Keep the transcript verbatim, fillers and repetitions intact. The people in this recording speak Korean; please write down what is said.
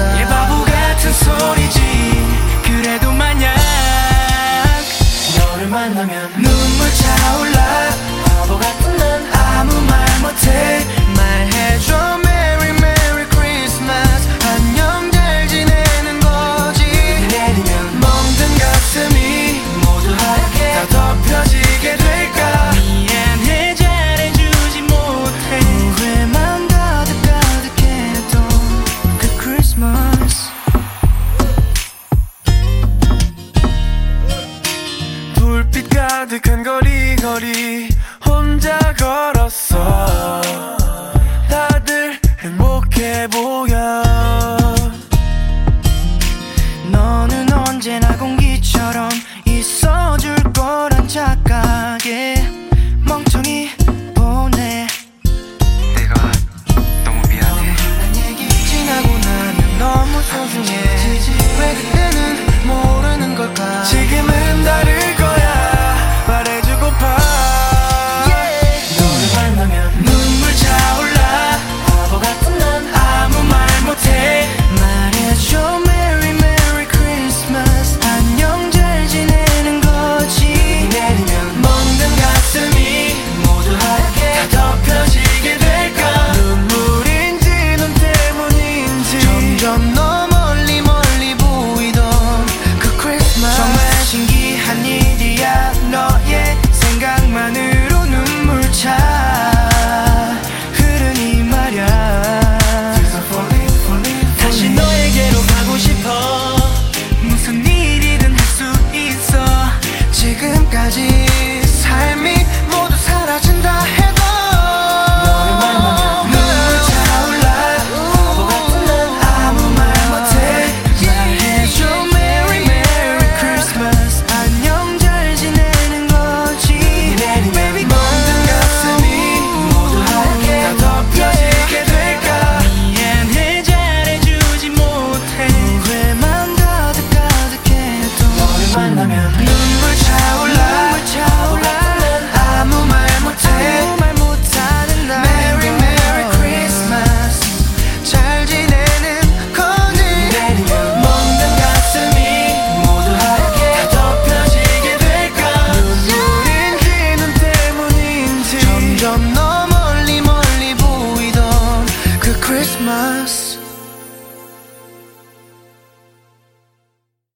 될까. 얘 바보 같은 소리지. 그래도 만약 너를 만나면 눈물 차올라. 바보 같은 난 아무 말 못해. 말해줘 Merry Merry Christmas. 안녕 잘 지내는 거지. 내리면 멍든 가슴이 모두 하얗게 다 덮여지게 될까. 미안해 잘해주지 못해. 후회만 가득 가득했던 그 크리스마스. 불빛 가득한 거리 거리 혼자 걸었어. 다들 행복해 보여. 너는 언제나 공기처럼 있어줄 거란 착각에 멍청이 보내. 내가 너무 미안해. 지나고 나면 너무 소중해. 왜 그때는 모르는 걸까. 지금은 다를 거야. 말해주고파. 너를 만나면 눈물 차올라. 바보 같은 난 아무 말 못해. 말해줘 Merry Merry Christmas. 안녕 잘 지내는 거지. 내리면 멍든 가슴이 모두 하얗게 다 덮여지게 될까. 눈물인지 눈 때문인지 점점 너 멀리 멀리 보이던 그 크리스마스. 정말 신기한 일이야. 너의 생각만으로 눈물 차 흐르니 말야. 다시 너에게로 가고 싶어. 무슨 일이든 할 수 있어. 지금까지 삶이 모두 사라진다 해도 너를 만나면 눈물 차올라. 바보 같은 난 아무 말 못해. 말해줘 Merry Merry Christmas. 안녕 잘 지내는 거지. Baby 멍든 가슴이 모두 하얗게 다 덮여지게 될까. 미안해 잘해주지 못해. 후회만 가득 가득해도 너를 만나면 눈물 차